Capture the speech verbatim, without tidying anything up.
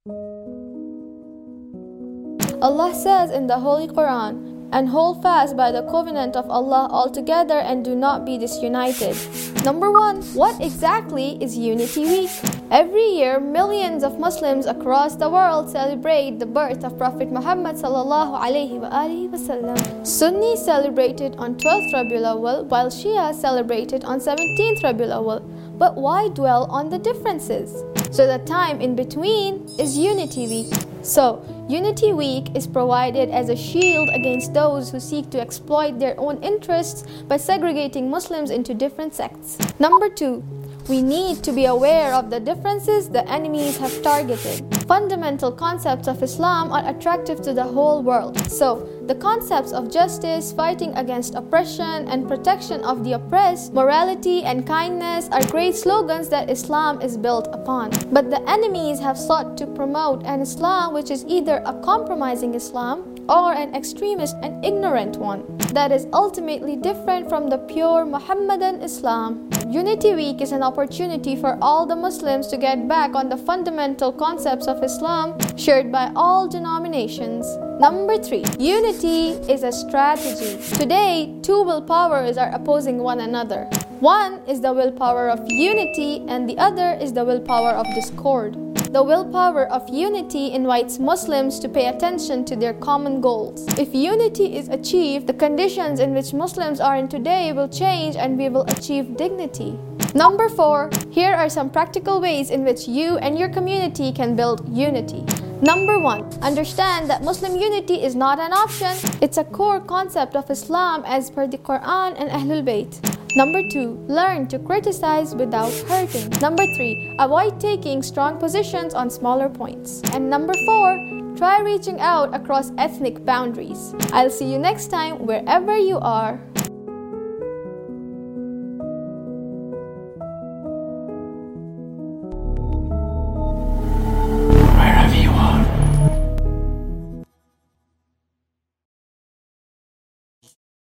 Allah says in the Holy Quran, "And hold fast by the covenant of Allah altogether and do not be disunited." Number one, what exactly is Unity Week? Every year, millions of Muslims across the world celebrate the birth of Prophet Muhammad sallallahu alaihi wasallam. Sunnis celebrated on twelfth Rabiul Awwal, while Shia celebrated on seventeenth Rabiul Awwal. But why dwell on the differences? So the time in between is Unity Week. So, Unity Week is provided as a shield against those who seek to exploit their own interests by segregating Muslims into different sects. Number two, we need to be aware of the differences the enemies have targeted. Fundamental concepts of Islam are attractive to the whole world. So, the concepts of justice, fighting against oppression, and protection of the oppressed, morality and kindness are great slogans that Islam is built upon. But the enemies have sought to promote an Islam which is either a compromising Islam or an extremist and ignorant one that is ultimately different from the pure Muhammadan Islam. Unity Week is an opportunity for all the Muslims to get back on the fundamental concepts of Islam shared by all denominations. Number three, unity is a strategy. Today, two willpowers are opposing one another. One is the willpower of unity and the other is the willpower of discord. The willpower of unity invites Muslims to pay attention to their common goals. If unity is achieved, the conditions in which Muslims are in today will change and we will achieve dignity. Number four, here are some practical ways in which you and your community can build unity. Number one, understand that Muslim unity is not an option. It's a core concept of Islam as per the Quran and Ahlul Bayt. Number two, learn to criticize without hurting. Number three, avoid taking strong positions on smaller points. And number four, try reaching out across ethnic boundaries. I'll see you next time wherever you are.